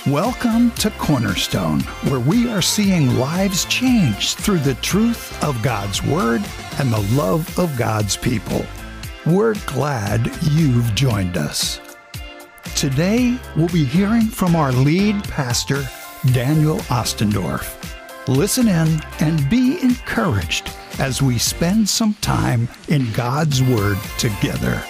Welcome to Cornerstone, where we are seeing lives changed through the truth of God's Word and the love of God's people. We're glad you've joined us. Today, we'll be hearing from our lead pastor, Daniel Ostendorf. Listen in and be encouraged as we spend some time in God's Word together.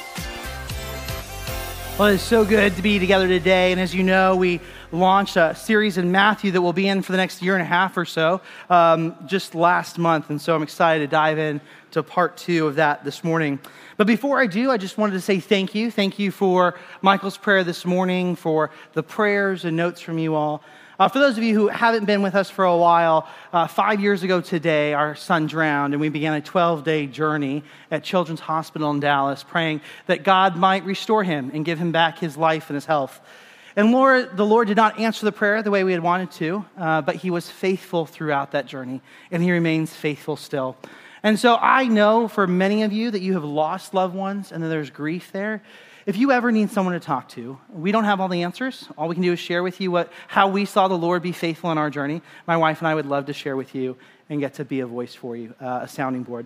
Well, it's so good to be together today, and as you know, we launched a series in Matthew that we'll be in for the next year and a half or so, just last month, and so I'm excited to dive in to part 2 of that this morning. But before I do, I just wanted to say thank you. Thank you for Michael's prayer this morning, for the prayers and notes from you all. For those of you who haven't been with us for a while, 5 years ago today, our son drowned, and we began a 12-day journey at Children's Hospital in Dallas, praying that God might restore him and give him back his life and his health. And the Lord did not answer the prayer the way we had wanted to, but he was faithful throughout that journey, and he remains faithful still. And so I know for many of you that you have lost loved ones, and that there's grief there. If you ever need someone to talk to, we don't have all the answers. All we can do is share with you how we saw the Lord be faithful in our journey. My wife and I would love to share with you and get to be a voice for you, a sounding board.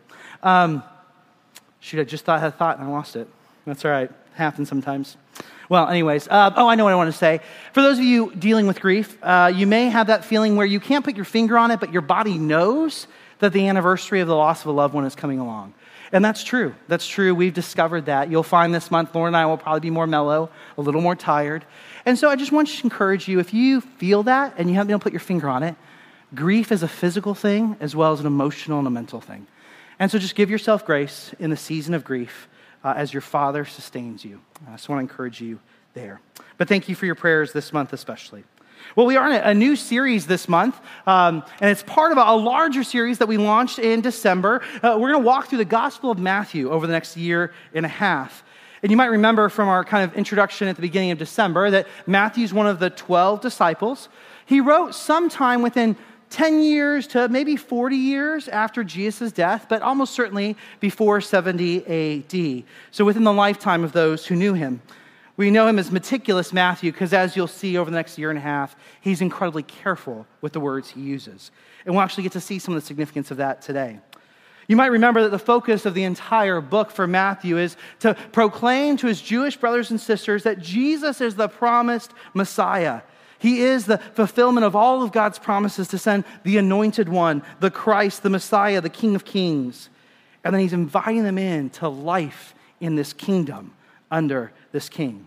Shoot, I just thought I had a thought and I lost it. That's all right. It happens sometimes. Well, anyways, I know what I want to say. For those of you dealing with grief, you may have that feeling where you can't put your finger on it, but your body knows that the anniversary of the loss of a loved one is coming along. And that's true. That's true. We've discovered that. You'll find this month, Lauren and I will probably be more mellow, a little more tired. And so I just want to encourage you, if you feel that and you haven't been able to put your finger on it, grief is a physical thing as well as an emotional and a mental thing. And so just give yourself grace in the season of grief as your Father sustains you. I just want to encourage you there. But thank you for your prayers this month especially. Well, we are in a new series this month, and it's part of a larger series that we launched in December. We're going to walk through the Gospel of Matthew over the next year and a half. And you might remember from our kind of introduction at the beginning of December that Matthew's one of the 12 disciples. He wrote sometime within 10 years to maybe 40 years after Jesus' death, but almost certainly before 70 AD. So within the lifetime of those who knew him. We know him as Meticulous Matthew because, as you'll see over the next year and a half, he's incredibly careful with the words he uses. And we'll actually get to see some of the significance of that today. You might remember that the focus of the entire book for Matthew is to proclaim to his Jewish brothers and sisters that Jesus is the promised Messiah. He is the fulfillment of all of God's promises to send the Anointed One, the Christ, the Messiah, the King of Kings. And then he's inviting them into life in this kingdom under this king.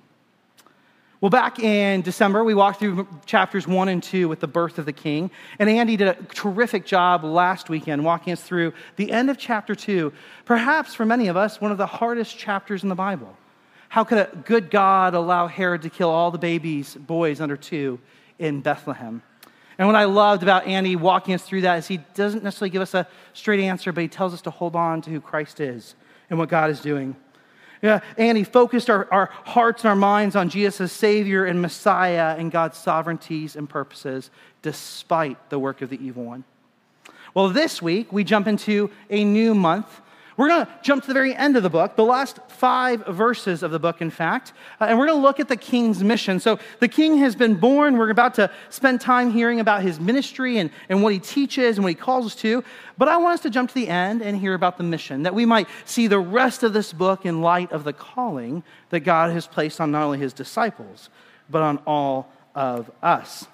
Well, back in December, we walked through chapters 1 and 2 with the birth of the king. And Andy did a terrific job last weekend walking us through the end of chapter 2. Perhaps for many of us, one of the hardest chapters in the Bible. How could a good God allow Herod to kill all the boys under 2 in Bethlehem? And what I loved about Andy walking us through that is he doesn't necessarily give us a straight answer, but he tells us to hold on to who Christ is and what God is doing. Yeah, and he focused our hearts and our minds on Jesus as Savior and Messiah and God's sovereignties and purposes despite the work of the evil one. Well, this week, we jump into a new month. We're going to jump to the very end of the book, the last 5 verses of the book, in fact, and we're going to look at the king's mission. So the king has been born. We're about to spend time hearing about his ministry and what he teaches and what he calls us to. But I want us to jump to the end and hear about the mission, that we might see the rest of this book in light of the calling that God has placed on not only his disciples, but on all of us.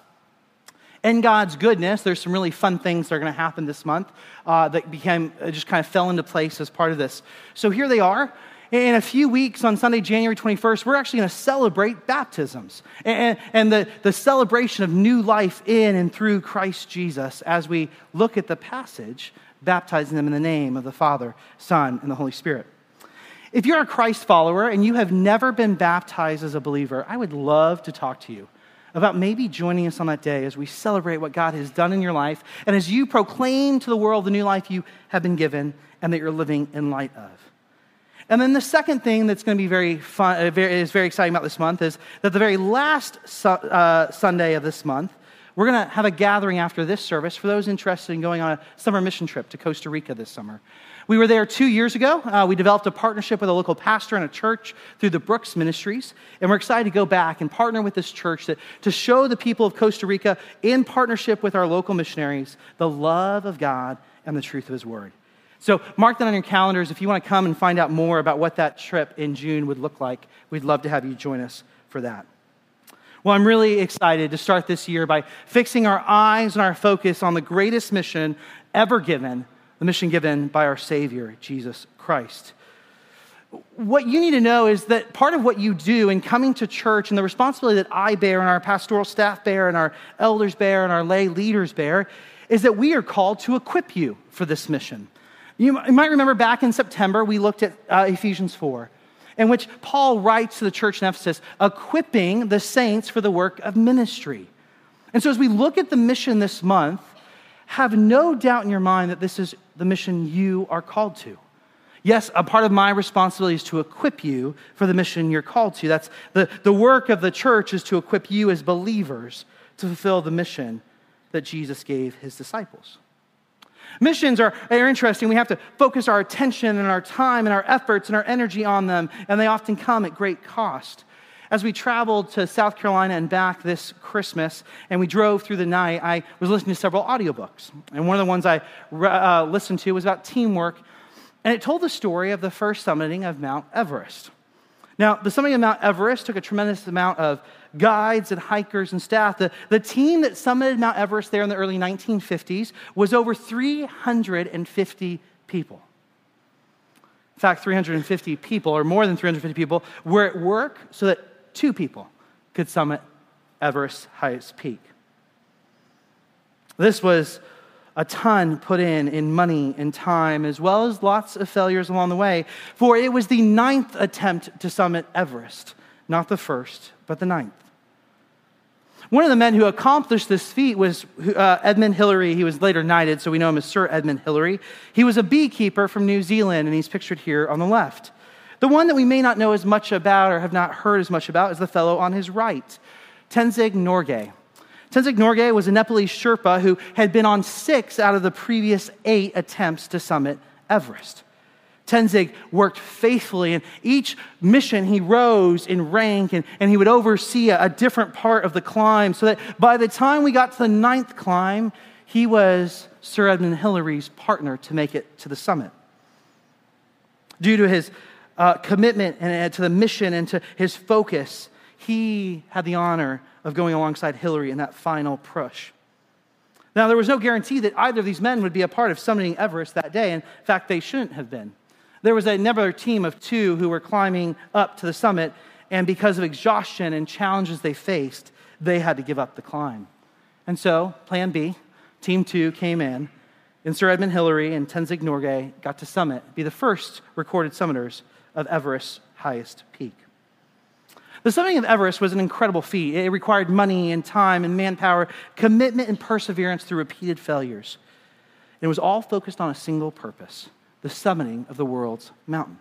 In God's goodness, there's some really fun things that are going to happen this month that just kind of fell into place as part of this. So here they are. In a few weeks, on Sunday, January 21st, we're actually going to celebrate baptisms and the celebration of new life in and through Christ Jesus as we look at the passage, baptizing them in the name of the Father, Son, and the Holy Spirit. If you're a Christ follower and you have never been baptized as a believer, I would love to talk to you about maybe joining us on that day as we celebrate what God has done in your life and as you proclaim to the world the new life you have been given and that you're living in light of. And then the second thing that's going to be very fun, is very exciting about this month is that the very last Sunday of this month, we're going to have a gathering after this service for those interested in going on a summer mission trip to Costa Rica this summer. We were there 2 years ago. We developed a partnership with a local pastor and a church through the Brooks Ministries, and we're excited to go back and partner with this church to show the people of Costa Rica, in partnership with our local missionaries, the love of God and the truth of His Word. So mark that on your calendars. If you want to come and find out more about what that trip in June would look like, we'd love to have you join us for that. Well, I'm really excited to start this year by fixing our eyes and our focus on the greatest mission ever given, the mission given by our Savior, Jesus Christ. What you need to know is that part of what you do in coming to church and the responsibility that I bear and our pastoral staff bear and our elders bear and our lay leaders bear is that we are called to equip you for this mission. You might remember back in September, we looked at Ephesians 4, in which Paul writes to the church in Ephesus, equipping the saints for the work of ministry. And so as we look at the mission this month, have no doubt in your mind that this is the mission you are called to. Yes, a part of my responsibility is to equip you for the mission you're called to. That's the work of the church is to equip you as believers to fulfill the mission that Jesus gave His disciples. Missions are interesting. We have to focus our attention and our time and our efforts and our energy on them, and they often come at great cost. As we traveled to South Carolina and back this Christmas, and we drove through the night, I was listening to several audiobooks. And one of the ones I listened to was about teamwork, and it told the story of the first summiting of Mount Everest. Now, the summiting of Mount Everest took a tremendous amount of guides and hikers and staff. The team that summited Mount Everest there in the early 1950s was over 350 people. In fact, 350 people, or more than 350 people, were at work so that 2 people could summit Everest's highest peak. This was a ton put in money and time, as well as lots of failures along the way, for it was the 9th attempt to summit Everest, not the first, but the 9th. One of the men who accomplished this feat was Edmund Hillary. He was later knighted, so we know him as Sir Edmund Hillary. He was a beekeeper from New Zealand, and he's pictured here on the left. The one that we may not know as much about or have not heard as much about is the fellow on his right, Tenzing Norgay. Tenzing Norgay was a Nepalese Sherpa who had been on 6 out of the previous 8 attempts to summit Everest. Tenzing worked faithfully, and each mission he rose in rank, and he would oversee a different part of the climb, so that by the time we got to the 9th climb, he was Sir Edmund Hillary's partner to make it to the summit. Due to his commitment and to the mission and to his focus, he had the honor of going alongside Hillary in that final push. Now, there was no guarantee that either of these men would be a part of summiting Everest that day. In fact, they shouldn't have been. There was another team of 2 who were climbing up to the summit, and because of exhaustion and challenges they faced, they had to give up the climb. And so, plan B, team 2 came in, and Sir Edmund Hillary and Tenzing Norgay got to summit, be the first recorded summiters of Everest's highest peak. The summiting of Everest was an incredible feat. It required money and time and manpower, commitment and perseverance through repeated failures. It was all focused on a single purpose: the summiting of the world's mountain.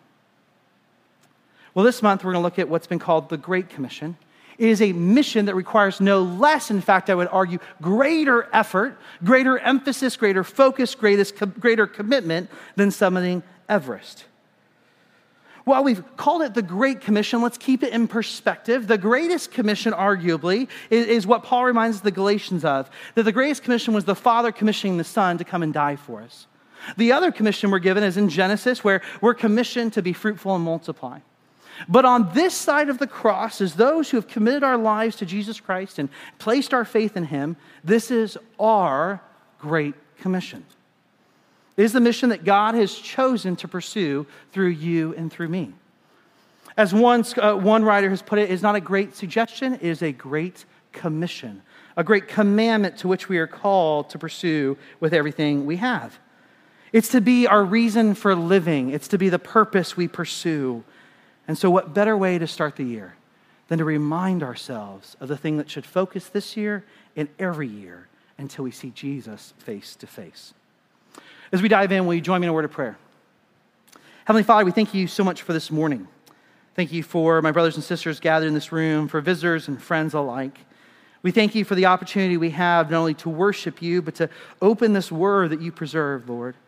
Well, this month we're going to look at what's been called the Great Commission. It is a mission that requires no less, in fact, I would argue, greater effort, greater emphasis, greater focus, greater commitment than summiting Everest. While we've called it the Great Commission, let's keep it in perspective. The greatest commission, arguably, is what Paul reminds the Galatians of, that the greatest commission was the Father commissioning the Son to come and die for us. The other commission we're given is in Genesis, where we're commissioned to be fruitful and multiply. But on this side of the cross, as those who have committed our lives to Jesus Christ and placed our faith in Him, this is our Great Commission. It is the mission that God has chosen to pursue through you and through me. As one writer has put it, it's not a great suggestion, it is a great commission, a great commandment to which we are called to pursue with everything we have. It's to be our reason for living. It's to be the purpose we pursue. And so what better way to start the year than to remind ourselves of the thing that should focus this year and every year until we see Jesus face to face. As we dive in, will you join me in a word of prayer? Heavenly Father, we thank you so much for this morning. Thank you for my brothers and sisters gathered in this room, for visitors and friends alike. We thank you for the opportunity we have not only to worship you, but to open this word that you preserve, Lord.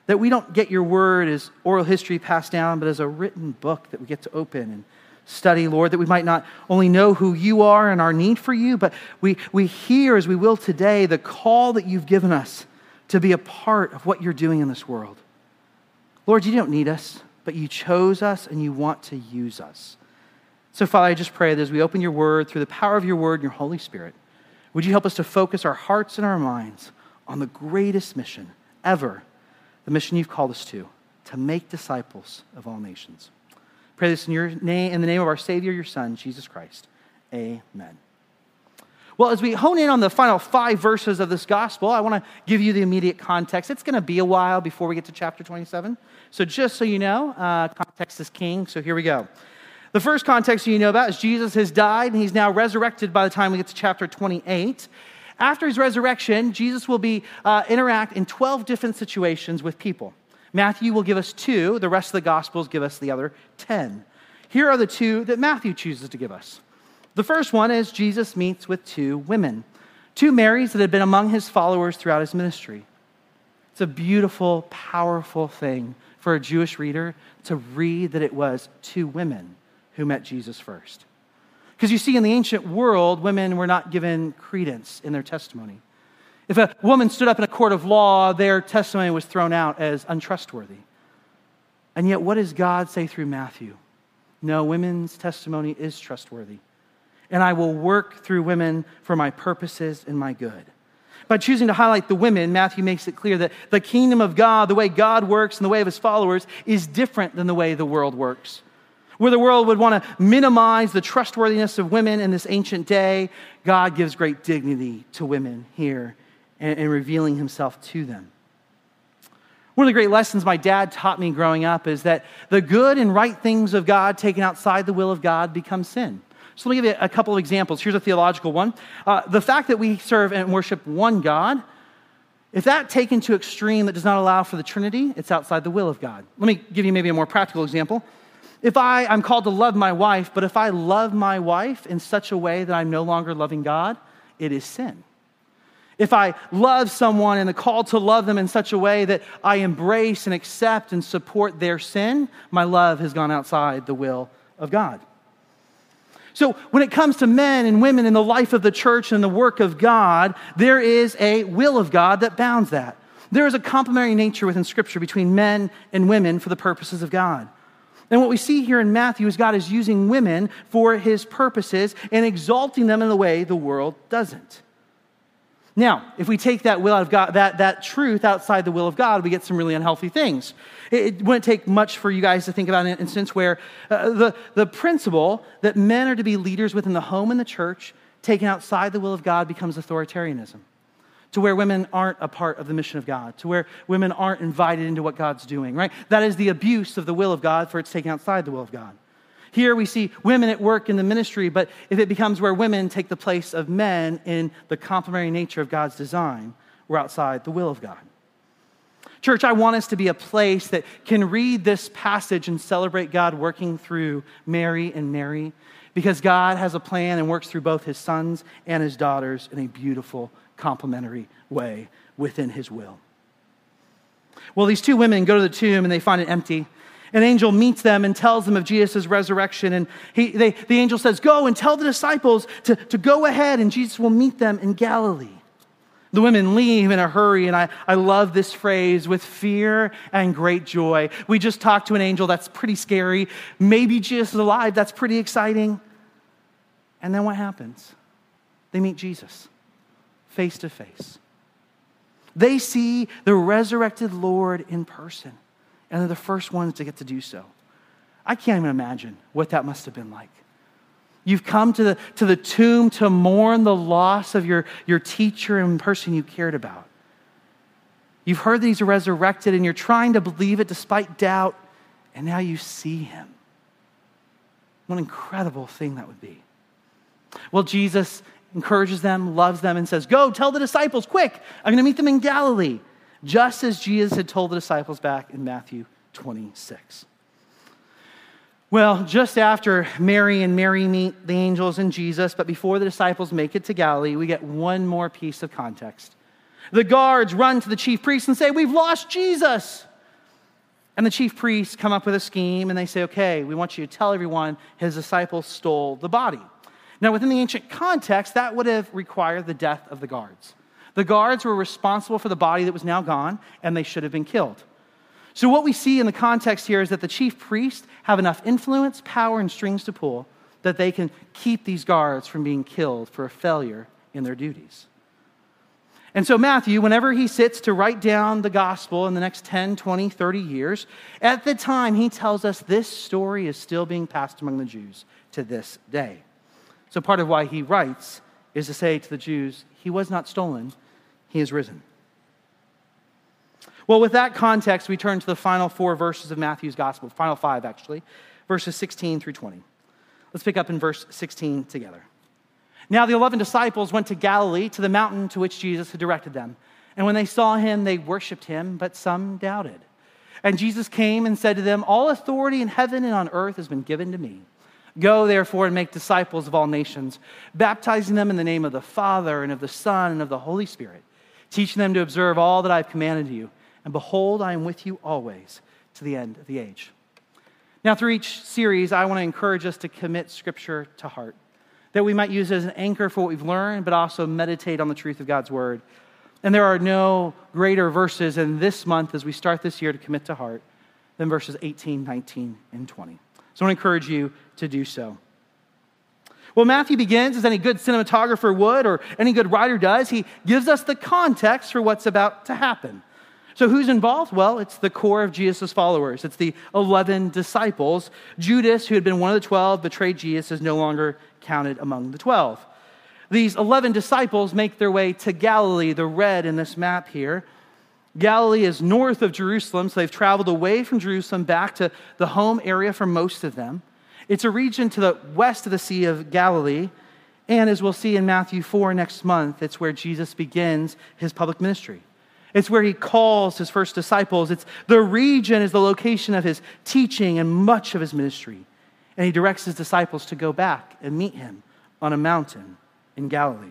That we don't get your word as oral history passed down, but as a written book that we get to open and study, Lord, that we might not only know who you are and our need for you, but we hear, as we will today, the call that you've given us to be a part of what you're doing in this world. Lord, you don't need us, but you chose us and you want to use us. So, Father, I just pray that as we open your word, through the power of your word and your Holy Spirit, would you help us to focus our hearts and our minds on the greatest mission ever, the mission you've called us to make disciples of all nations. Pray this in your name, in the name of our Savior, your Son, Jesus Christ. Amen. Well, as we hone in on the final 5 verses of this gospel, I want to give you the immediate context. It's going to be a while before we get to chapter 27. So just so you know, context is king. So here we go. The first context you know about is Jesus has died and he's now resurrected by the time we get to chapter 28. After his resurrection, Jesus will interact in 12 different situations with people. Matthew will give us 2. The rest of the Gospels give us the other 10. Here are the 2 that Matthew chooses to give us. The first one is Jesus meets with 2 women, 2 Marys that had been among his followers throughout his ministry. It's a beautiful, powerful thing for a Jewish reader to read that it was 2 women who met Jesus first. Because you see, in the ancient world, women were not given credence in their testimony. If a woman stood up in a court of law, their testimony was thrown out as untrustworthy. And yet, what does God say through Matthew? No, women's testimony is trustworthy. And I will work through women for my purposes and my good. By choosing to highlight the women, Matthew makes it clear that the kingdom of God, the way God works and the way of his followers, is different than the way the world works. Where the world would want to minimize the trustworthiness of women in this ancient day, God gives great dignity to women here and revealing himself to them. One of the great lessons my dad taught me growing up is that the good and right things of God taken outside the will of God become sin. So let me give you a couple of examples. Here's a theological one. The fact that we serve and worship one God, if that taken to extreme that does not allow for the Trinity, it's outside the will of God. Let me give you maybe a more practical example. If I'm called to love my wife, but if I love my wife in such a way that I'm no longer loving God, it is sin. If I love someone and the call to love them in such a way that I embrace and accept and support their sin, my love has gone outside the will of God. So when it comes to men and women in the life of the church and the work of God, there is a will of God that bounds that. There is a complementary nature within Scripture between men and women for the purposes of God. And what we see here in Matthew is God is using women for his purposes and exalting them in the way the world doesn't. Now, if we take that will of God, that truth outside the will of God, we get some really unhealthy things. It wouldn't take much for you guys to think about an instance where the principle that men are to be leaders within the home and the church, taken outside the will of God, becomes authoritarianism. To where women aren't a part of the mission of God, to where women aren't invited into what God's doing, right? That is the abuse of the will of God, for it's taken outside the will of God. Here we see women at work in the ministry, but if it becomes where women take the place of men in the complementary nature of God's design, we're outside the will of God. Church, I want us to be a place that can read this passage and celebrate God working through Mary and Mary, because God has a plan and works through both his sons and his daughters in a beautiful, complementary way within his will. Well, these 2 women go to the tomb and they find it empty. An angel meets them and tells them of Jesus' resurrection. And the angel says, go and tell the disciples to go ahead and Jesus will meet them in Galilee. The women leave in a hurry, and I love this phrase, with fear and great joy. We just talked to an angel, that's pretty scary. Maybe Jesus is alive, that's pretty exciting. And then what happens? They meet Jesus face to face. They see the resurrected Lord in person. And they're the first ones to get to do so. I can't even imagine what that must have been like. You've come to the tomb to mourn the loss of your teacher and person you cared about. You've heard that he's resurrected and you're trying to believe it despite doubt, and now you see him. What an incredible thing that would be. Well, Jesus encourages them, loves them, and says, go, tell the disciples, quick, I'm going to meet them in Galilee. Just as Jesus had told the disciples back in Matthew 26. Well, just after Mary and Mary meet the angels and Jesus, but before the disciples make it to Galilee, we get one more piece of context. The guards run to the chief priests and say, we've lost Jesus. And the chief priests come up with a scheme, and they say, okay, we want you to tell everyone his disciples stole the body. Now, within the ancient context, that would have required the death of the guards. The guards were responsible for the body that was now gone, and they should have been killed. So what we see in the context here is that the chief priests have enough influence, power, and strings to pull that they can keep these guards from being killed for a failure in their duties. And so Matthew, whenever he sits to write down the gospel in the next 10, 20, 30 years, at the time he tells us this story is still being passed among the Jews to this day. So part of why he writes is to say to the Jews, he was not stolen, he is risen. Well, with that context, we turn to the final 4 verses of Matthew's gospel, final 5 actually, verses 16 through 20. Let's pick up in verse 16 together. Now the 11 disciples went to Galilee, to the mountain to which Jesus had directed them. And when they saw him, they worshiped him, but some doubted. And Jesus came and said to them, all authority in heaven and on earth has been given to me. Go, therefore, and make disciples of all nations, baptizing them in the name of the Father and of the Son and of the Holy Spirit, teaching them to observe all that I have commanded you. And behold, I am with you always to the end of the age. Now, through each series, I want to encourage us to commit Scripture to heart, that we might use it as an anchor for what we've learned, but also meditate on the truth of God's word. And there are no greater verses in this month as we start this year to commit to heart than verses 18, 19, and 20. So I want to encourage you to do so. Well, Matthew begins, as any good cinematographer would, or any good writer does. He gives us the context for what's about to happen. So who's involved? Well, it's the core of Jesus' followers. It's the 11 disciples. Judas, who had been one of the 12, betrayed Jesus, is no longer counted among the 12. These 11 disciples make their way to Galilee, the red in this map here. Galilee is north of Jerusalem, so they've traveled away from Jerusalem back to the home area for most of them. It's a region to the west of the Sea of Galilee, and as we'll see in Matthew 4 next month, it's where Jesus begins his public ministry. It's where he calls his first disciples. The region is the location of his teaching and much of his ministry. And he directs his disciples to go back and meet him on a mountain in Galilee.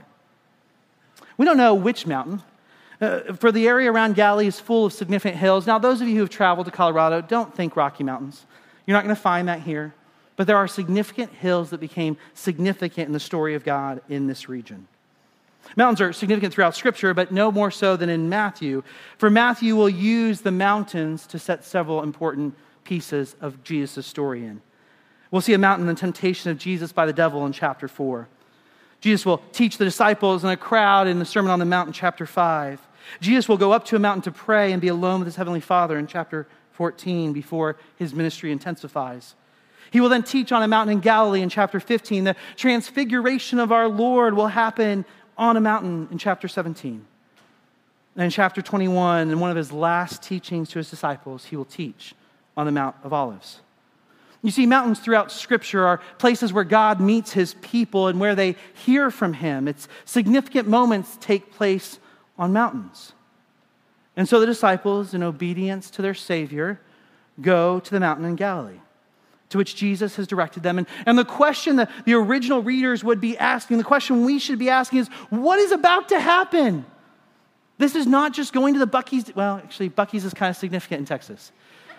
We don't know which mountain. For the area around Galilee is full of significant hills. Now, those of you who have traveled to Colorado, don't think Rocky Mountains. You're not going to find that here. But there are significant hills that became significant in the story of God in this region. Mountains are significant throughout Scripture, but no more so than in Matthew. For Matthew will use the mountains to set several important pieces of Jesus' story in. We'll see a mountain, the temptation of Jesus by the devil in chapter 4. Jesus will teach the disciples and a crowd in the Sermon on the Mount in chapter 5. Jesus will go up to a mountain to pray and be alone with his heavenly Father in chapter 14 before his ministry intensifies. He will then teach on a mountain in Galilee in chapter 15. The transfiguration of our Lord will happen on a mountain in chapter 17. And in chapter 21, in one of his last teachings to his disciples, he will teach on the Mount of Olives. You see, mountains throughout Scripture are places where God meets his people and where they hear from him. It's significant moments take place on mountains. And so the disciples, in obedience to their Savior, go to the mountain in Galilee, to which Jesus has directed them. And the question that the original readers would be asking, the question we should be asking is, what is about to happen? This is not just going to the Buc-ee's. Well, actually, Buc-ee's is kind of significant in Texas.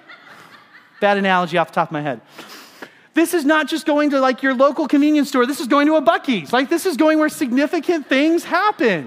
Bad analogy off the top of my head. This is not just going to like your local convenience store. This is going to a Buc-ee's. Like this is going where significant things happen.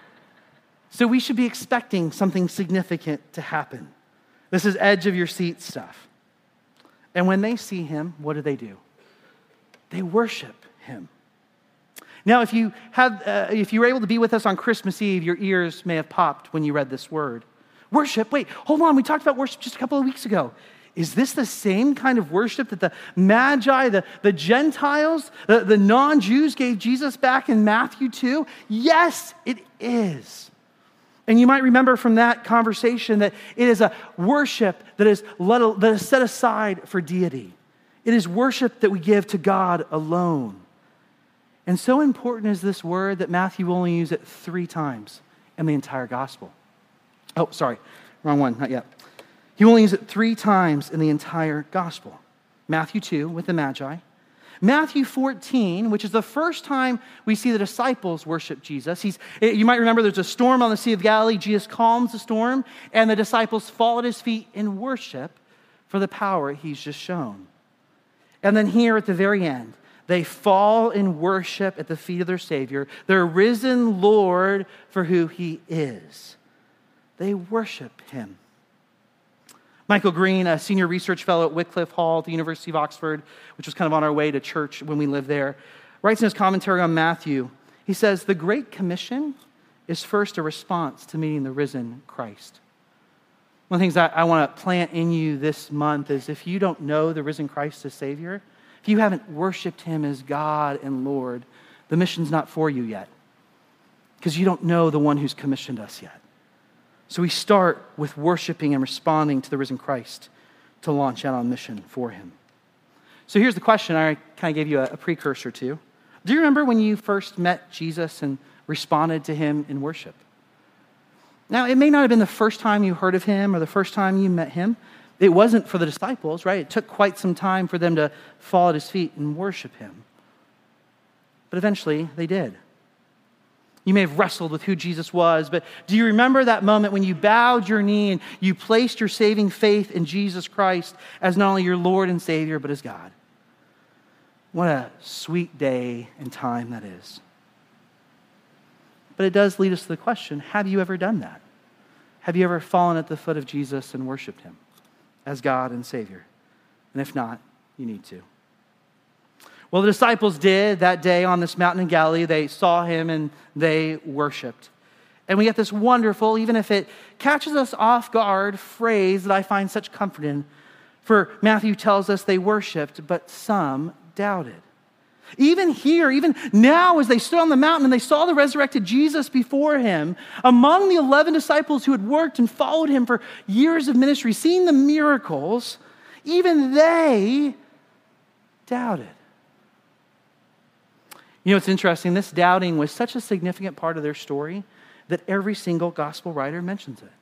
So we should be expecting something significant to happen. This is edge of your seat stuff. And when they see him, what do? They worship him. Now, if you were able to be with us on Christmas Eve, your ears may have popped when you read this word. Worship, wait, hold on, we talked about worship just a couple of weeks ago. Is this the same kind of worship that the Magi, the Gentiles, the non-Jews gave Jesus back in Matthew 2? Yes, it is. And you might remember from that conversation that it is a worship that is set aside for deity. It is worship that we give to God alone. And so important is this word that Matthew will only use it 3 times in the entire gospel. Oh, sorry, wrong one, not yet. He only uses it 3 times in the entire gospel. Matthew 2 with the Magi. Matthew 14, which is the first time we see the disciples worship Jesus. You might remember there's a storm on the Sea of Galilee. Jesus calms the storm, and the disciples fall at his feet in worship. for the power he's just shown. And then here at the very end, they fall in worship at the feet of their Savior, their risen Lord for who he is. They worship him. Michael Green, a senior research fellow at Wycliffe Hall at the University of Oxford, which was kind of on our way to church when we lived there, writes in his commentary on Matthew, he says, the Great Commission is first a response to meeting the risen Christ. One of the things that I want to plant in you this month is if you don't know the risen Christ as Savior, if you haven't worshiped him as God and Lord, the mission's not for you yet because you don't know the one who's commissioned us yet. So we start with worshiping and responding to the risen Christ to launch out on mission for him. So here's the question I kind of gave you a precursor to. Do you remember when you first met Jesus and responded to him in worship? Now, it may not have been the first time you heard of him or the first time you met him. It wasn't for the disciples, right? It took quite some time for them to fall at his feet and worship him. But eventually, they did. You may have wrestled with who Jesus was, but do you remember that moment when you bowed your knee and you placed your saving faith in Jesus Christ as not only your Lord and Savior, but as God? What a sweet day and time that is. But it does lead us to the question, have you ever done that? Have you ever fallen at the foot of Jesus and worshiped him as God and Savior? And if not, you need to. Well, the disciples did that day on this mountain in Galilee. They saw him and they worshiped. And we get this wonderful, even if it catches us off guard, phrase that I find such comfort in. For Matthew tells us they worshiped, but some doubted. Even here, even now, as they stood on the mountain and they saw the resurrected Jesus before him, among the 11 disciples who had worked and followed him for years of ministry, seeing the miracles, even they doubted. You know, it's interesting. This doubting was such a significant part of their story that every single gospel writer mentions it.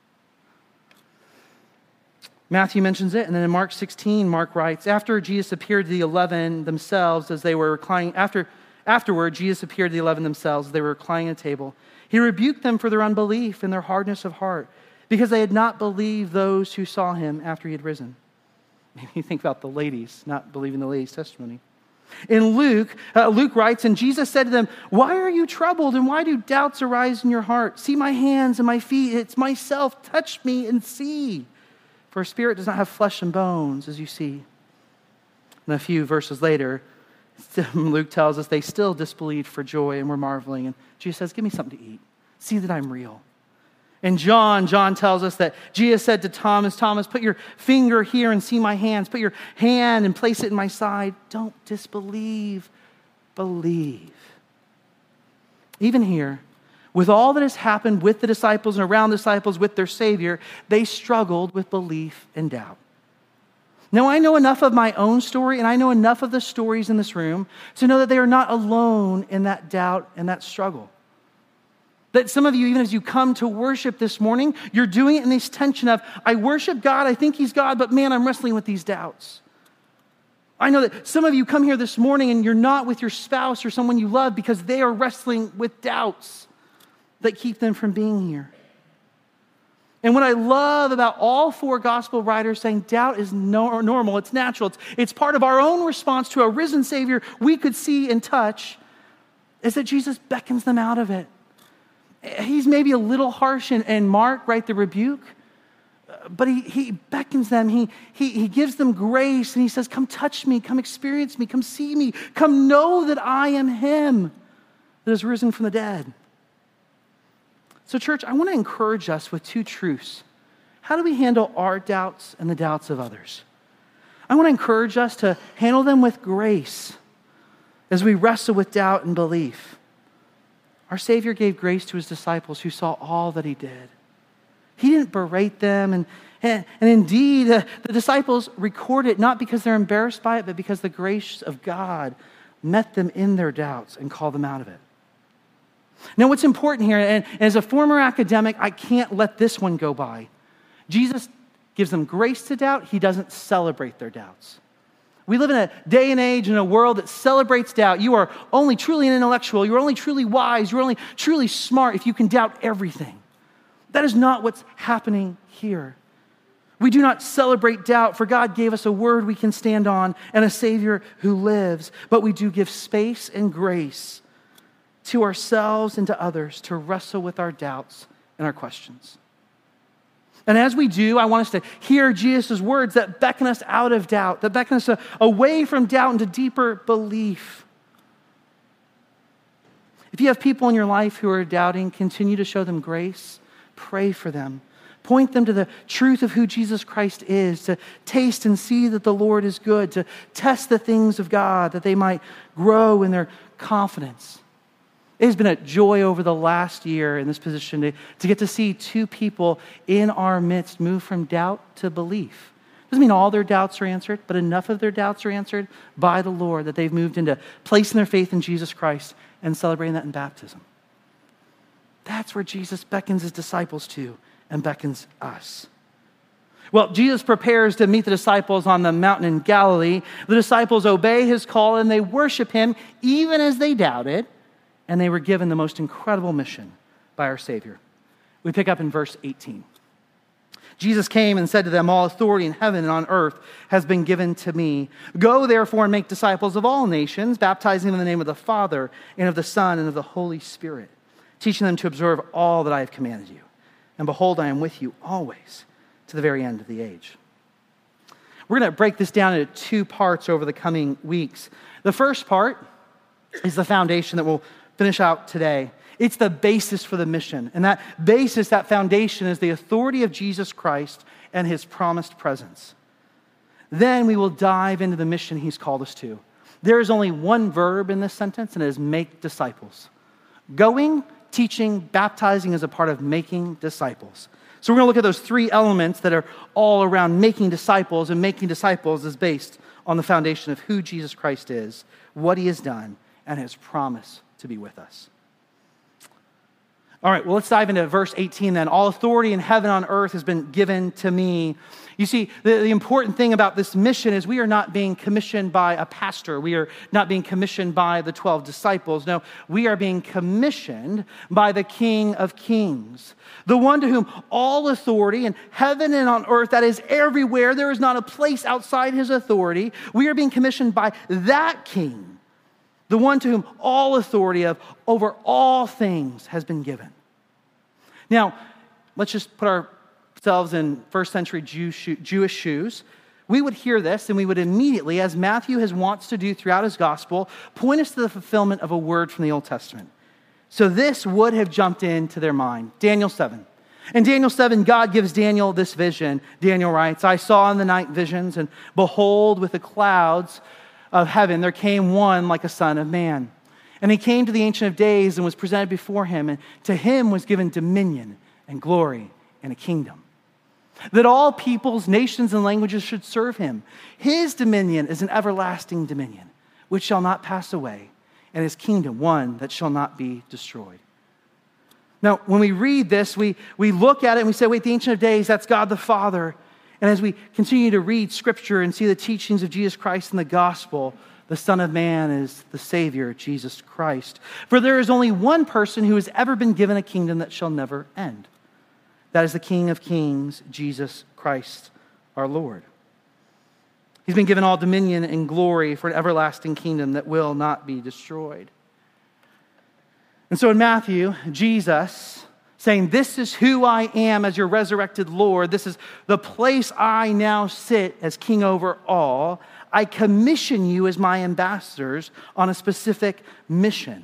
Matthew mentions it, and then in Mark 16, Mark writes, after Jesus appeared to the 11 themselves as they were reclining, afterward, Jesus appeared to the 11 themselves as they were reclining at a table. He rebuked them for their unbelief and their hardness of heart, because they had not believed those who saw him after he had risen. Maybe you think about the ladies, not believing the ladies' testimony. In Luke writes, and Jesus said to them, why are you troubled, and why do doubts arise in your heart? See my hands and my feet, it's myself, touch me and see. For a spirit does not have flesh and bones, as you see. And a few verses later, Luke tells us they still disbelieved for joy and were marveling. And Jesus says, give me something to eat. See that I'm real. And John tells us that Jesus said to Thomas, put your finger here and see my hands. Put your hand and place it in my side. Don't disbelieve, believe. Even here, with all that has happened with the disciples and around the disciples with their Savior, they struggled with belief and doubt. Now, I know enough of my own story, and I know enough of the stories in this room to know that they are not alone in that doubt and that struggle. That some of you, even as you come to worship this morning, you're doing it in this tension of, I worship God, I think he's God, but man, I'm wrestling with these doubts. I know that some of you come here this morning and you're not with your spouse or someone you love because they are wrestling with doubts that keep them from being here. And what I love about all four gospel writers saying doubt is normal, it's natural, it's part of our own response to a risen Savior we could see and touch, is that Jesus beckons them out of it. He's maybe a little harsh in Mark, right, the rebuke, but he beckons them, he gives them grace, and he says, come touch me, come experience me, come see me, come know that I am him that is risen from the dead. So church, I want to encourage us with two truths. How do we handle our doubts and the doubts of others? I want to encourage us to handle them with grace as we wrestle with doubt and belief. Our Savior gave grace to his disciples who saw all that he did. He didn't berate them, and indeed, the disciples record it not because they're embarrassed by it, but because the grace of God met them in their doubts and called them out of it. Now, what's important here, and as a former academic, I can't let this one go by. Jesus gives them grace to doubt. He doesn't celebrate their doubts. We live in a day and age in a world that celebrates doubt. You are only truly an intellectual. You're only truly wise. You're only truly smart if you can doubt everything. That is not what's happening here. We do not celebrate doubt, for God gave us a word we can stand on and a Savior who lives. But we do give space and grace to ourselves and to others to wrestle with our doubts and our questions. And as we do, I want us to hear Jesus' words that beckon us out of doubt, that beckon us away from doubt into deeper belief. If you have people in your life who are doubting, continue to show them grace. Pray for them. Point them to the truth of who Jesus Christ is, to taste and see that the Lord is good, to test the things of God, that they might grow in their confidence. It has been a joy over the last year in this position to get to see two people in our midst move from doubt to belief. Doesn't mean all their doubts are answered, but enough of their doubts are answered by the Lord that they've moved into placing their faith in Jesus Christ and celebrating that in baptism. That's where Jesus beckons his disciples to and beckons us. Well, Jesus prepares to meet the disciples on the mountain in Galilee. The disciples obey his call and they worship him even as they doubted, and they were given the most incredible mission by our Savior. We pick up in verse 18. Jesus came and said to them, "All authority in heaven and on earth has been given to me. Go therefore and make disciples of all nations, baptizing them in the name of the Father and of the Son and of the Holy Spirit, teaching them to observe all that I have commanded you. And behold, I am with you always to the very end of the age." We're going to break this down into two parts over the coming weeks. The first part is the foundation that we'll finish out today. It's the basis for the mission. And that basis, that foundation, is the authority of Jesus Christ and his promised presence. Then we will dive into the mission he's called us to. There is only one verb in this sentence, and it is make disciples. Going, teaching, baptizing is a part of making disciples. So we're going to look at those three elements that are all around making disciples, and making disciples is based on the foundation of who Jesus Christ is, what he has done, and his promise to be with us. All right, well, let's dive into verse 18 then. All authority in heaven and on earth has been given to me. You see, the important thing about this mission is we are not being commissioned by a pastor. We are not being commissioned by the 12 disciples. No, we are being commissioned by the King of Kings, the one to whom all authority in heaven and on earth, that is everywhere. There is not a place outside his authority. We are being commissioned by that King, the one to whom all authority of over all things has been given. Now, let's just put ourselves in first century Jewish shoes. We would hear this and we would immediately, as Matthew wants to do throughout his gospel, point us to the fulfillment of a word from the Old Testament. So this would have jumped into their mind. Daniel 7. In Daniel 7, God gives Daniel this vision. Daniel writes, "I saw in the night visions, and behold, with the clouds of heaven, there came one like a son of man. And he came to the Ancient of Days and was presented before him, and to him was given dominion and glory and a kingdom, that all peoples, nations, and languages should serve him. His dominion is an everlasting dominion, which shall not pass away, and his kingdom one that shall not be destroyed." Now, when we read this, we look at it and we say, wait, the Ancient of Days, that's God the Father. And as we continue to read Scripture and see the teachings of Jesus Christ in the gospel, the Son of Man is the Savior, Jesus Christ. For there is only one person who has ever been given a kingdom that shall never end. That is the King of Kings, Jesus Christ, our Lord. He's been given all dominion and glory for an everlasting kingdom that will not be destroyed. And so in Matthew, Jesus saying, "This is who I am as your resurrected Lord. This is the place I now sit as king over all. I commission you as my ambassadors on a specific mission.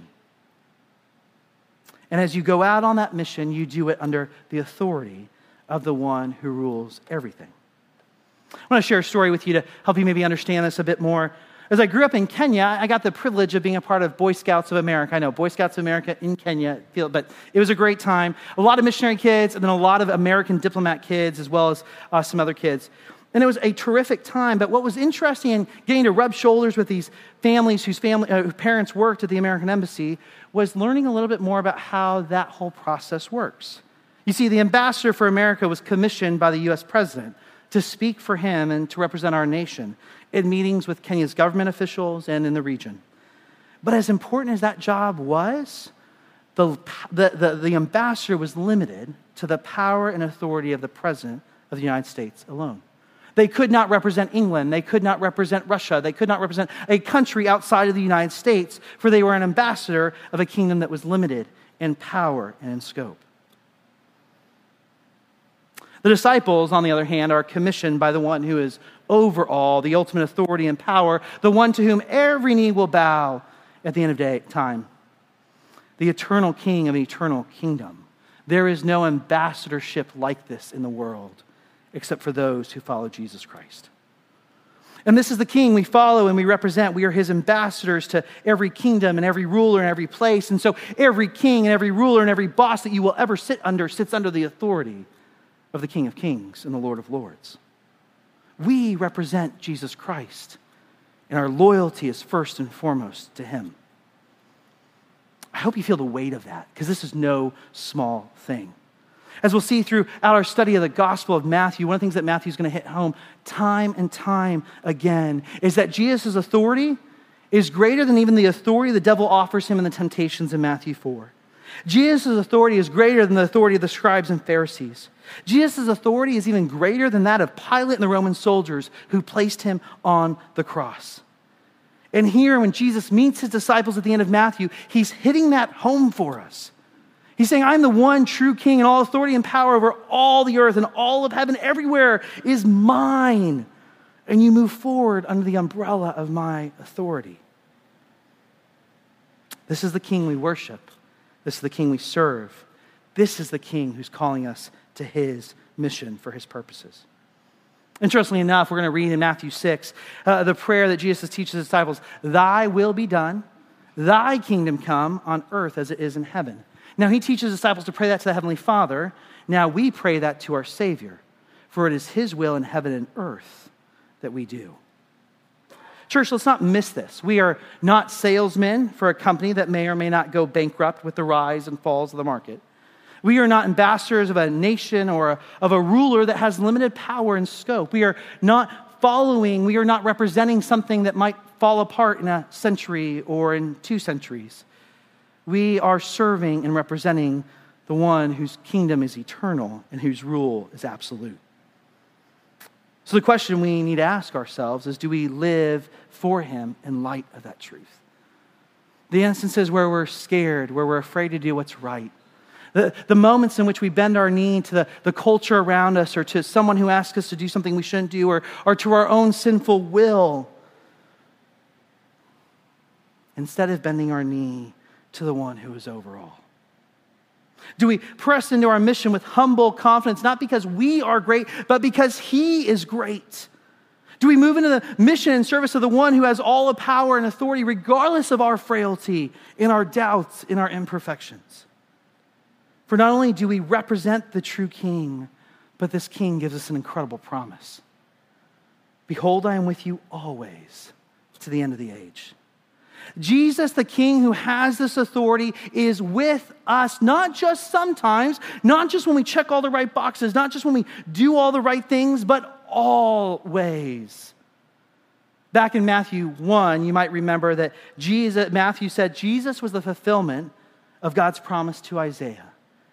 And as you go out on that mission, you do it under the authority of the one who rules everything." I want to share a story with you to help you maybe understand this a bit more. As I grew up in Kenya, I got the privilege of being a part of Boy Scouts of America. I know, Boy Scouts of America in Kenya, but it was a great time. A lot of missionary kids, and then a lot of American diplomat kids, as well as some other kids. And it was a terrific time. But what was interesting in getting to rub shoulders with these families whose parents worked at the American Embassy was learning a little bit more about how that whole process works. You see, the ambassador for America was commissioned by the U.S. president to speak for him and to represent our nation in meetings with Kenya's government officials and in the region. But as important as that job was, the ambassador was limited to the power and authority of the president of the United States alone. They could not represent England. They could not represent Russia. They could not represent a country outside of the United States, for they were an ambassador of a kingdom that was limited in power and in scope. The disciples, on the other hand, are commissioned by the one who is over all, the ultimate authority and power, the one to whom every knee will bow at the end of time, the eternal King of an eternal kingdom. There is no ambassadorship like this in the world, except for those who follow Jesus Christ. And this is the King we follow and we represent. We are his ambassadors to every kingdom and every ruler and every place. And so every king and every ruler and every boss that you will ever sit under sits under the authority of the King of Kings and the Lord of Lords. We represent Jesus Christ, and our loyalty is first and foremost to him. I hope you feel the weight of that, because this is no small thing. As we'll see throughout our study of the Gospel of Matthew, one of the things that Matthew is going to hit home time and time again is that Jesus' authority is greater than even the authority the devil offers him in the temptations in Matthew 4. Jesus' authority is greater than the authority of the scribes and Pharisees. Jesus' authority is even greater than that of Pilate and the Roman soldiers who placed him on the cross. And here, when Jesus meets his disciples at the end of Matthew, he's hitting that home for us. He's saying, I'm the one true King, and all authority and power over all the earth and all of heaven everywhere is mine. And you move forward under the umbrella of my authority. This is the King we worship. This is the King we serve. This is the King who's calling us to his mission for his purposes. Interestingly enough, we're going to read in Matthew 6, the prayer that Jesus teaches his disciples, thy will be done, thy kingdom come on earth as it is in heaven. Now he teaches his disciples to pray that to the Heavenly Father. Now we pray that to our Savior, for it is his will in heaven and earth that we do. Church, let's not miss this. We are not salesmen for a company that may or may not go bankrupt with the rise and falls of the market. We are not ambassadors of a nation or of a ruler that has limited power and scope. We are not representing something that might fall apart in a century or in 2 centuries. We are serving and representing the one whose kingdom is eternal and whose rule is absolute. So the question we need to ask ourselves is, do we live for him in light of that truth? The instances where we're scared, where we're afraid to do what's right, the moments in which we bend our knee to the culture around us or to someone who asks us to do something we shouldn't do or to our own sinful will, instead of bending our knee to the one who is over all. Do we press into our mission with humble confidence, not because we are great, but because he is great? Do we move into the mission and service of the one who has all the power and authority, regardless of our frailty, in our doubts, in our imperfections? For not only do we represent the true King, but this King gives us an incredible promise. Behold, I am with you always to the end of the age. Jesus, the King who has this authority, is with us, not just sometimes, not just when we check all the right boxes, not just when we do all the right things, but always. Back in Matthew 1, you might remember that Matthew said Jesus was the fulfillment of God's promise to Isaiah.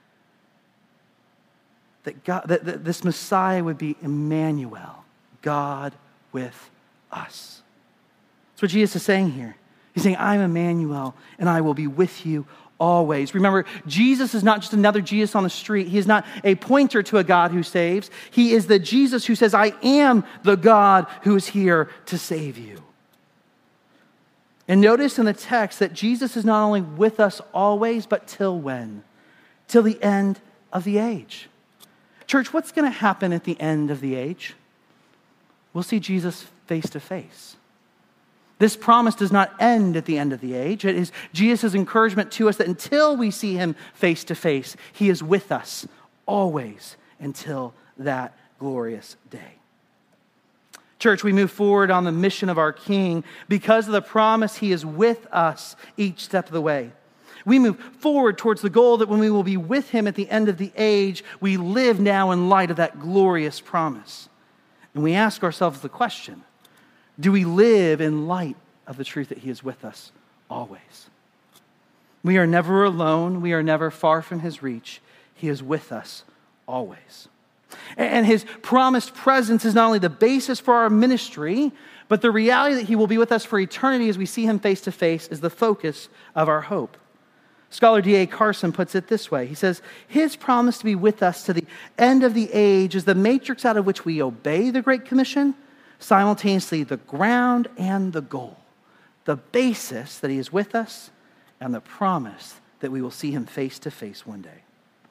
That this Messiah would be Emmanuel, God with us. That's what Jesus is saying here. He's saying, I'm Emmanuel, and I will be with you always. Remember, Jesus is not just another Jesus on the street. He is not a pointer to a God who saves. He is the Jesus who says, I am the God who is here to save you. And notice in the text that Jesus is not only with us always, but till when? Till the end of the age. Church, what's going to happen at the end of the age? We'll see Jesus face to face. This promise does not end at the end of the age. It is Jesus' encouragement to us that until we see him face to face, he is with us always until that glorious day. Church, we move forward on the mission of our King because of the promise he is with us each step of the way. We move forward towards the goal that when we will be with him at the end of the age, we live now in light of that glorious promise. And we ask ourselves the question, do we live in light of the truth that he is with us always? We are never alone. We are never far from his reach. He is with us always. And his promised presence is not only the basis for our ministry, but the reality that he will be with us for eternity as we see him face to face is the focus of our hope. Scholar D.A. Carson puts it this way. He says, his promise to be with us to the end of the age is the matrix out of which we obey the Great Commission, simultaneously the ground and the goal, the basis that he is with us, and the promise that we will see him face to face one day.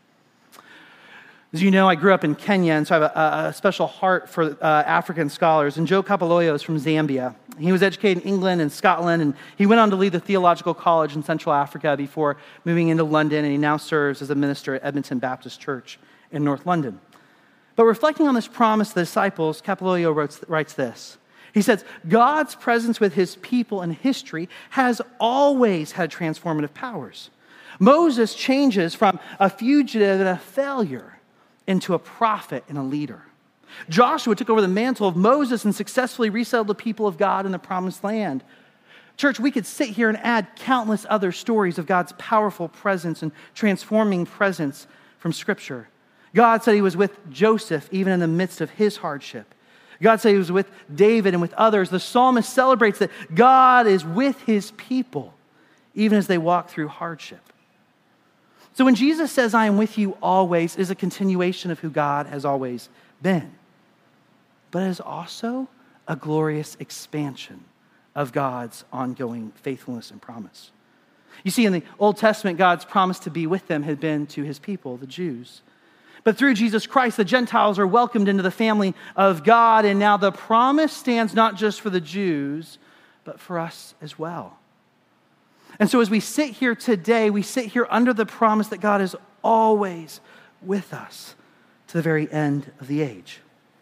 As you know, I grew up in Kenya, and so I have a special heart for African scholars. And Joe Kapoloyo is from Zambia. He was educated in England and Scotland, and he went on to lead the theological college in Central Africa before moving into London, and he now serves as a minister at Edmonton Baptist Church in North London. But reflecting on this promise to the disciples, Kapoloyo writes this. He says, God's presence with his people in history has always had transformative powers. Moses changes from a fugitive and a failure into a prophet and a leader. Joshua took over the mantle of Moses and successfully resettled the people of God in the promised land. Church, we could sit here and add countless other stories of God's powerful presence and transforming presence from Scripture. God said he was with Joseph even in the midst of his hardship. God said he was with David and with others. The psalmist celebrates that God is with his people even as they walk through hardship. So when Jesus says, I am with you always, is a continuation of who God has always been. But it is also a glorious expansion of God's ongoing faithfulness and promise. You see, in the Old Testament, God's promise to be with them had been to his people, the Jews. But through Jesus Christ, the Gentiles are welcomed into the family of God, and now the promise stands not just for the Jews, but for us as well. And so as we sit here today, we sit here under the promise that God is always with us to the very end of the age.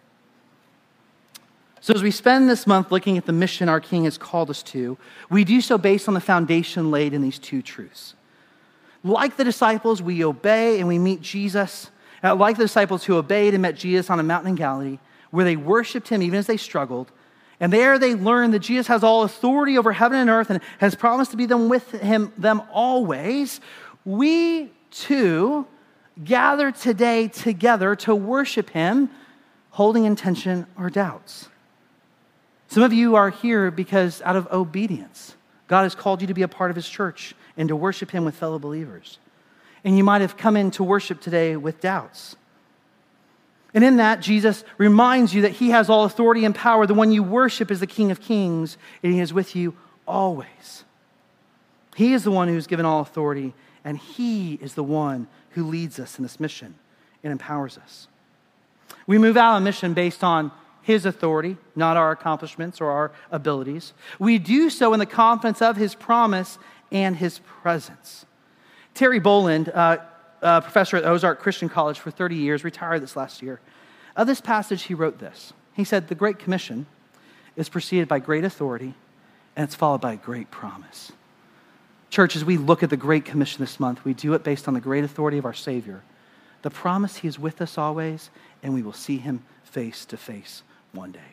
So as we spend this month looking at the mission our King has called us to, we do so based on the foundation laid in these two truths. Like the disciples, we obey and we meet Jesus. Like the disciples who obeyed and met Jesus on a mountain in Galilee, where they worshiped him even as they struggled. And there they learned that Jesus has all authority over heaven and earth and has promised to be with them always. We too gather today together to worship him, holding in tension our doubts. Some of you are here because out of obedience, God has called you to be a part of his church and to worship him with fellow believers. And you might have come in to worship today with doubts. And in that, Jesus reminds you that he has all authority and power. The one you worship is the King of Kings, and he is with you always. He is the one who's given all authority, and he is the one who leads us in this mission and empowers us. We move out on mission based on his authority, not our accomplishments or our abilities. We do so in the confidence of his promise and his presence. Terry Boland, professor at Ozark Christian College for 30 years, retired this last year. Of this passage, he wrote this. He said, the Great Commission is preceded by great authority, and it's followed by a great promise. Church, as we look at the Great Commission this month, we do it based on the great authority of our Savior, the promise he is with us always, and we will see him face to face one day.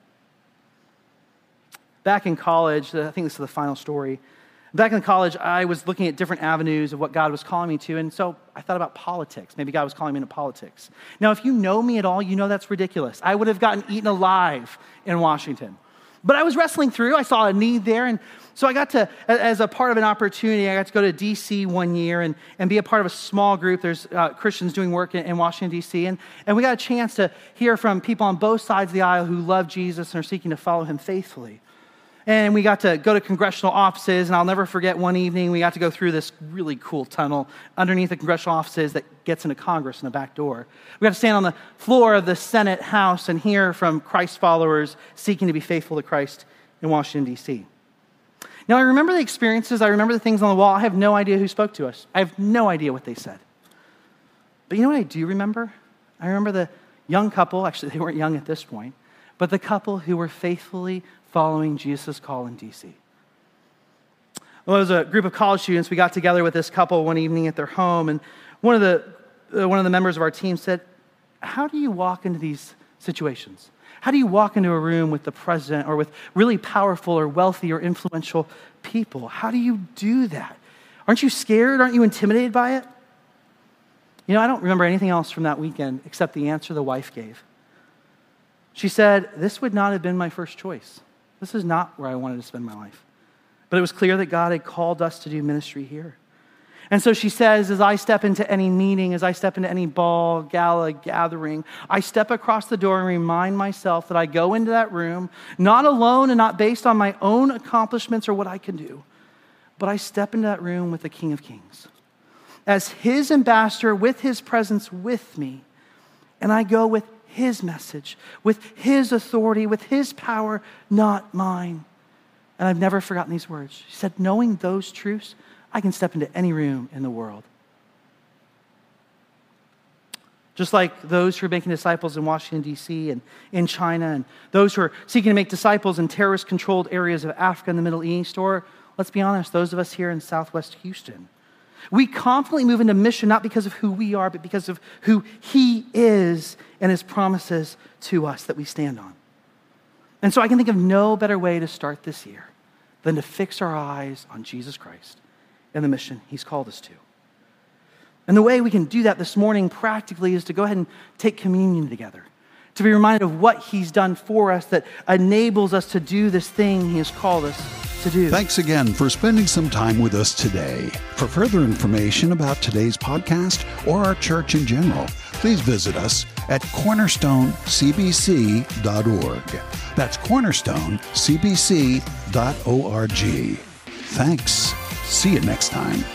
Back in college, I think this is the final story. Back in college, I was looking at different avenues of what God was calling me to, and so I thought about politics. Maybe God was calling me into politics. Now, if you know me at all, you know that's ridiculous. I would have gotten eaten alive in Washington. But I was wrestling through. I saw a need there, and so I got to, as a part of an opportunity, I got to go to D.C. one year and be a part of a small group. There's Christians doing work in Washington, D.C., and we got a chance to hear from people on both sides of the aisle who love Jesus and are seeking to follow him faithfully. And we got to go to congressional offices, and I'll never forget one evening we got to go through this really cool tunnel underneath the congressional offices that gets into Congress in the back door. We got to stand on the floor of the Senate House and hear from Christ followers seeking to be faithful to Christ in Washington, D.C. Now, I remember the experiences. I remember the things on the wall. I have no idea who spoke to us. I have no idea what they said. But you know what I do remember? I remember the young couple. Actually, they weren't young at this point. But the couple who were faithfully following Jesus' call in D.C. Well, it was a group of college students. We got together with this couple one evening at their home, and one of the members of our team said, how do you walk into these situations? How do you walk into a room with the president or with really powerful or wealthy or influential people? How do you do that? Aren't you scared? Aren't you intimidated by it? You know, I don't remember anything else from that weekend except the answer the wife gave. She said, this would not have been my first choice. This is not where I wanted to spend my life. But it was clear that God had called us to do ministry here. And so she says, as I step into any meeting, as I step into any ball, gala, gathering, I step across the door and remind myself that I go into that room, not alone and not based on my own accomplishments or what I can do, but I step into that room with the King of Kings, as his ambassador with his presence with me. And I go with his message, with his authority, with his power, not mine. And I've never forgotten these words. She said, knowing those truths, I can step into any room in the world. Just like those who are making disciples in Washington, D.C. and in China, and those who are seeking to make disciples in terrorist-controlled areas of Africa and the Middle East, or, let's be honest, those of us here in Southwest Houston. We confidently move into mission not because of who we are, but because of who he is and his promises to us that we stand on. And so I can think of no better way to start this year than to fix our eyes on Jesus Christ and the mission he's called us to. And the way we can do that this morning practically is to go ahead and take communion together, to be reminded of what he's done for us that enables us to do this thing he has called us to do. Thanks again for spending some time with us today. For further information about today's podcast or our church in general, please visit us at cornerstonecbc.org. That's cornerstonecbc.org. Thanks. See you next time.